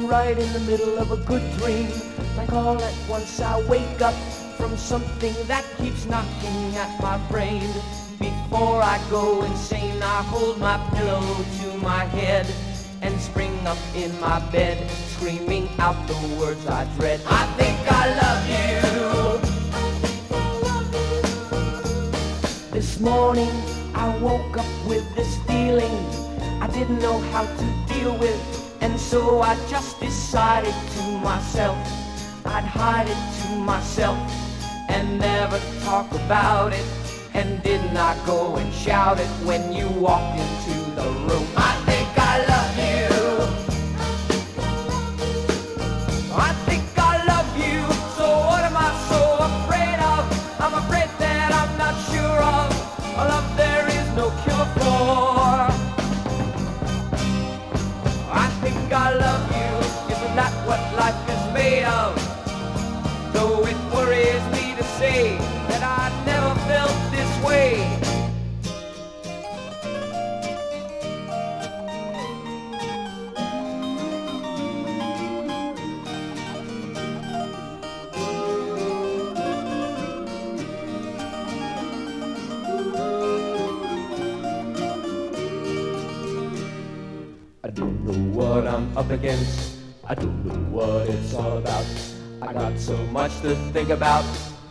right in the middle of a good dream. Like all at once I wake up from something that keeps knocking at my brain. Before I go insane, I hold my pillow to my head and spring up in my bed, screaming out the words I dread. I think I love you. This morning I woke up with this feeling I didn't know how to deal with, and so I just decided to myself I'd hide it to myself and never talk about it. And did not go and shout it when you walked into the room. I think I love you. I think I love you. So what am I so afraid of? I'm afraid that I'm not sure of a love there is no cure for. I think I love you. Isn't that what life is made of? Though it worries me to say that I never felt this way. I don't know what I'm up against. I don't know what it's all about. I got so much to think about.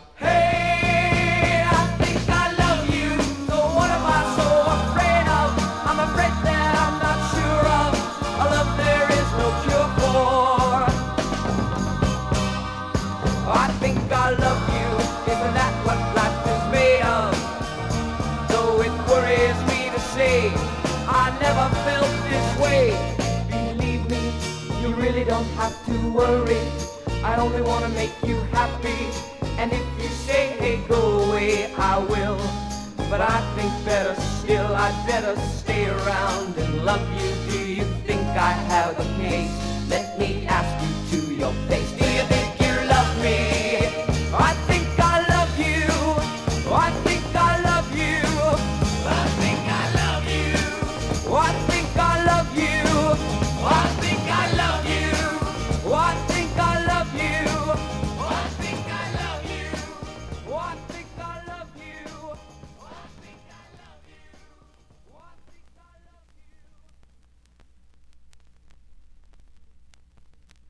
Hey, I think I love you. So what am I so afraid of? I'm afraid that I'm not sure of a love there is no cure for. I think I love you. Isn't that what life is made of? Though it worries me to say I never felt this way. Believe me, you really don't have to worry. I only want to make you happy. And if you say, hey, go away, I will. But I think better still, I'd better stay around and love you. Do you think I have a case?